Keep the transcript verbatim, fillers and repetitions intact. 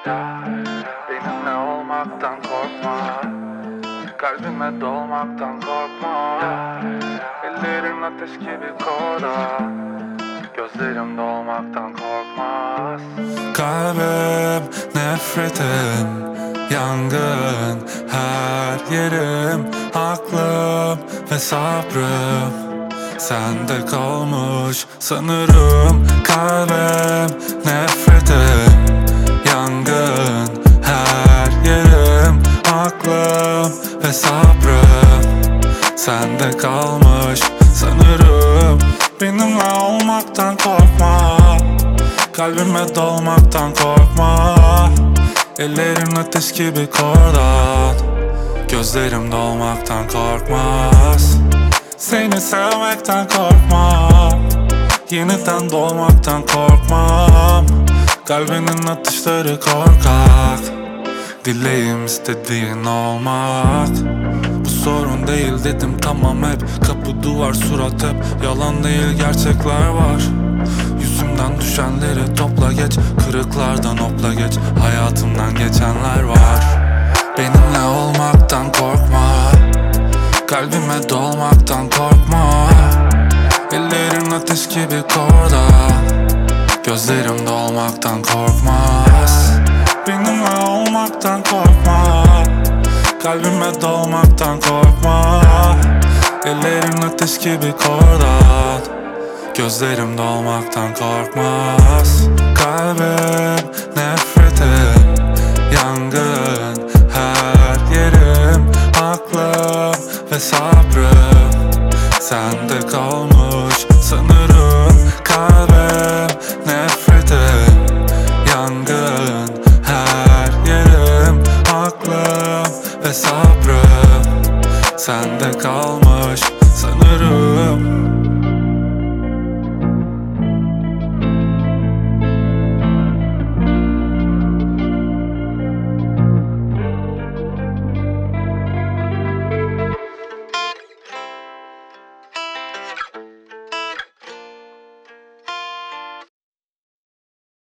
Benimle olmaktan korkma, kalbime dolmaktan korkma. Ellerim ateş gibi kora, gözlerim dolmaktan korkmaz. Kalbim, nefretim, yangın, her yerim, aklım ve sabrım sende kalmış sanırım. Kalbim, nefretim, yangın, her yerim, aklım ve sabrım sende kalmış sanırım. Benimle olmaktan korkma, kalbime dolmaktan korkma. Ellerim ateş gibi kordan, gözlerim dolmaktan korkmaz. Seni sevmekten korkmam, yeniden doğmaktan korkmam. Kalbinin atışları korkak, dileğim istediğin olmak. Bu sorun değil dedim tamam hep, kapı duvar surat hep. Yalan değil gerçekler var, yüzümden düşenleri topla geç. Kırıklardan hopla geç, hayatımdan geçenler var. Benimle olmaktan korkma, kalbime dolmaktan korkma. Ellerin ateş gibi korda, gözlerim dolmaktan korkmaz. Benimle olmaktan korkma, kalbime dolmaktan korkma. Ellerin ateş gibi korda, gözlerim dolmaktan korkmaz. Kalbim, nefretim, yangın, her yerim, aklım ve sabrım